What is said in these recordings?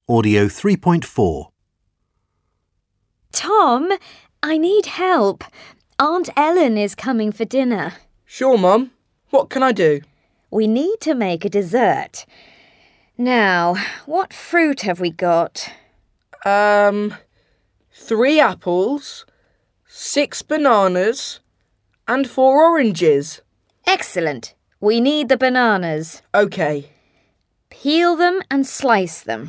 Audio 3.4. Tom, I need help. Aunt Ellen is coming for dinner. Sure, Mum. What can I do? We need to make a dessert. Now, what fruit have we got? 3 apples, 6 bananas, and 4 oranges. Excellent. We need the bananas. OK. Peel them and slice them.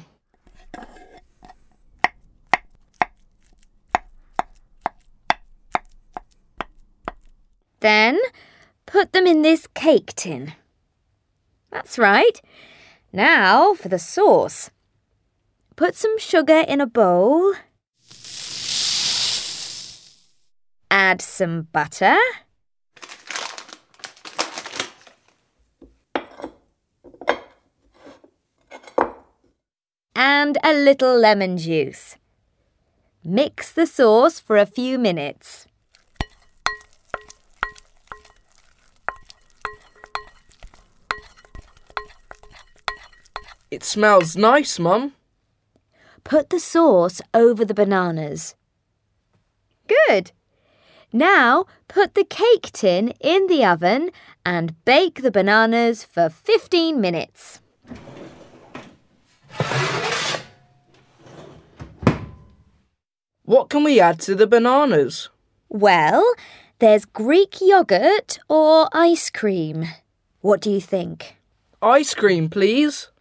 Then, put them in this cake tin. That's right. Now for the sauce. Put some sugar in a bowl. Add some butter. And a little lemon juice. Mix the sauce for a few minutes. It smells nice, Mum. Put the sauce over the bananas. Good. Now put the cake tin in the oven and bake the bananas for 15 minutes. What can we add to the bananas? Well, there's Greek yogurt or ice cream. What do you think? Ice cream, please.